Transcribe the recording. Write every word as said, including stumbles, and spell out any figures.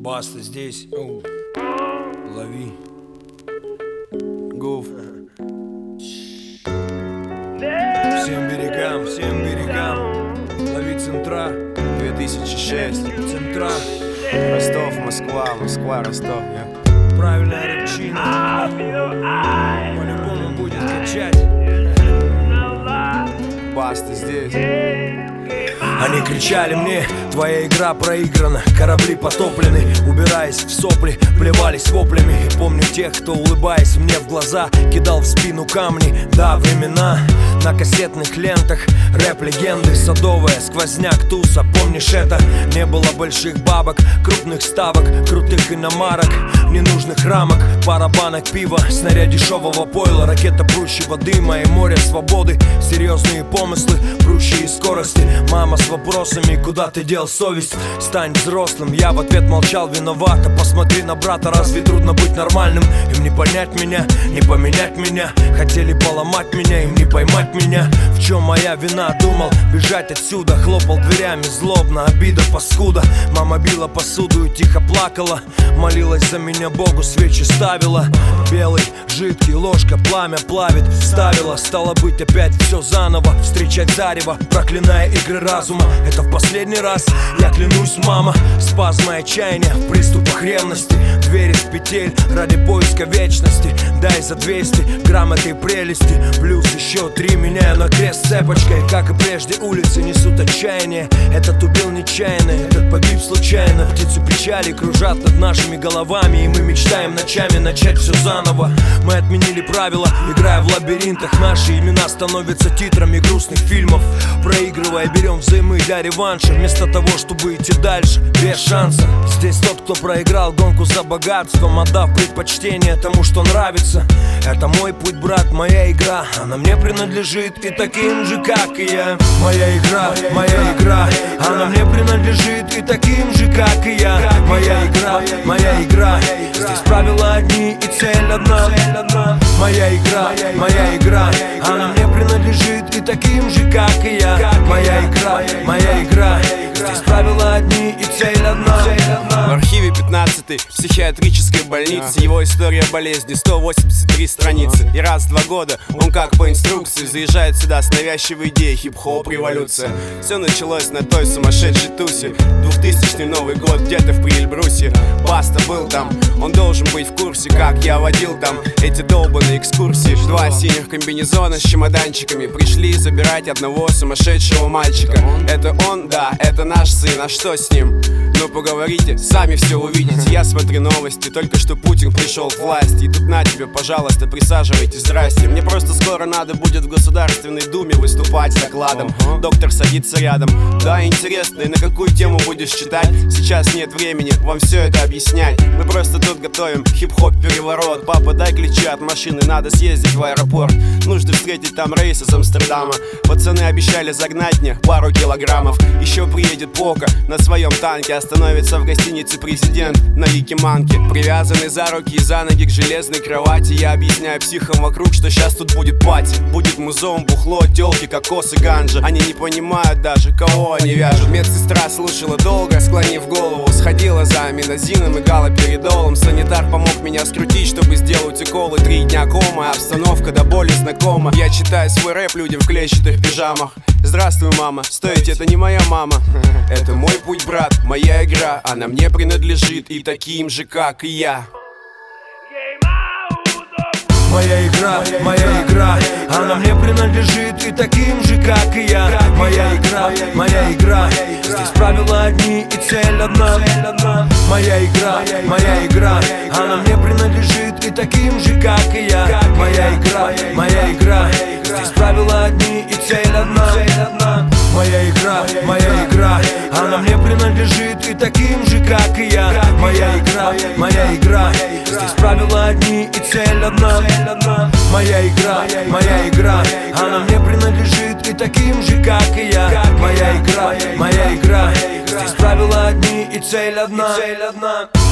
Баста здесь. Оу. Лови. Гуф. Всем берегам, всем берегам. Лови центра. две тысячи шесть. Центра. Ростов, Москва, Москва, Ростов. Я. Правильная рыбчина. По-любому будет качать. Баста здесь. Они кричали мне: твоя игра проиграна, корабли потоплены. Убираясь в сопли, плевались воплями. И помню тех, кто, улыбаясь мне в глаза, кидал в спину камни. Да, времена на кассетных лентах, рэп-легенды, садовая, сквозняк, туса. Помнишь это? Не было больших бабок, крупных ставок, крутых иномарок, ненужных рамок, пара банок пива, снаряд дешевого пойла, ракета прущего дыма и море свободы. Серьезные помыслы, прущие скорости. Мама с вопросами: куда ты дел совесть? Стань взрослым. Я в ответ молчал: виновата. Посмотри на брата, разве трудно быть нормальным? Им не понять меня, не поменять меня. Хотели поломать меня, им не поймать меня. В чем моя вина? Думал бежать отсюда, хлопал дверями злобно, обида, паскуда. Мама била посуду и тихо плакала, молилась за меня Богу, свечи ставила. Белый, жидкий, ложка, пламя плавит. Вставила, стало быть опять все заново. Встречать зарево, проклиная игры разума. Это в последний раз, я клянусь, мама. Спазмы отчаяния в приступах ревности. Двери с петель ради поиска вечности. Дай за двести грамм этой прелести. Плюс еще три, меняю на крест цепочкой. Как и прежде, улицы несут отчаяние. Этот убил нечаянно, этот погиб случайно. Птицы печали кружат над нашими головами, и мы мечтаем ночами начать все заново. Мы отменили правила, играя в лабиринтах. Наши имена становятся титрами грустных фильмов. Проигрывая, берем взаймы для реванша, вместо того, чтобы идти дальше без шанса. Здесь тот, кто проиграл гонку за богатством, отдав предпочтение тому, что нравится. Это мой путь, брат, моя игра. Она мне принадлежит и таким же, как и я. Моя игра, моя игра. Она мне принадлежит и таким же, как и я. Моя игра, моя игра. Здесь правила одни и цель одна. Моя игра, моя игра. Она мне принадлежит и таким же, как и я. Моя игра, моя игра. Здесь правила одни и цель одна. В архиве пятнадцатой психиатрической больницы его история болезни, сто восемьдесят три страницы. И раз в два года он как по инструкции заезжает сюда с навязчивой идеей: хип-хоп революция. Все началось на той сумасшедшей тусе. Двухтысячный Новый год где-то в Приэльбрусе. Баста был там, он должен быть в курсе, как я водил там эти долбаные экскурсии. Два синих комбинезона с чемоданчиками пришли забирать одного сумасшедшего мальчика. Это он, да, это наш сын, а что с ним? Ну поговорите, сами все увидите. Я смотрю новости, только что Путин пришел к власти. И тут на тебе, пожалуйста, присаживайтесь, здрасте. Мне просто скоро надо будет в Государственной Думе выступать с докладом. Доктор садится рядом. Да, интересно, и на какую тему будешь читать? Сейчас нет времени вам все это объяснять. Мы просто тут готовим хип-хоп переворот. Папа, дай ключи от машины, надо съездить в аэропорт. Нужно встретить там рейс из Амстердама. Пацаны обещали загнать мне пару килограммов. Еще приедет Пока на своем танке. Остановится в гостинице президент на Якиманке. Привязанный за руки и за ноги к железной кровати. Я объясняю психам вокруг, что сейчас тут будет пати. Будет музон, бухло, телки, кокос и ганжа. Они не понимают даже, кого они вяжут. Медсестра слушала долго, склонив голову. Сходила за аминозином и галоперидолом. Санитар помог меня скрутить, чтобы сделать уколы. Три дня кома, обстановка до боли знакома. Я читаю свой рэп людям в клетчатых пижамах. Здравствуй, мама, стойте, это не моя мама. Это мой путь, брат, моя игра. Она мне принадлежит и таким же, как и я. Моя игра, моя игра. Она мне принадлежит и таким же, как и я. Моя игра, моя игра. Здесь правила одни и цель одна. Моя игра, моя игра. Она мне принадлежит и таким же, как и я. Моя игра, моя игра. Здесь правила одни и цель одна. Моя игра, моя игра. Она мне принадлежит и таким же, как и я. Моя игра, моя игра. Здесь правила одни и цель одна. Моя игра, моя игра. Она мне принадлежит и таким же, как и я. Моя игра, моя игра. Здесь правила одни и цель одна.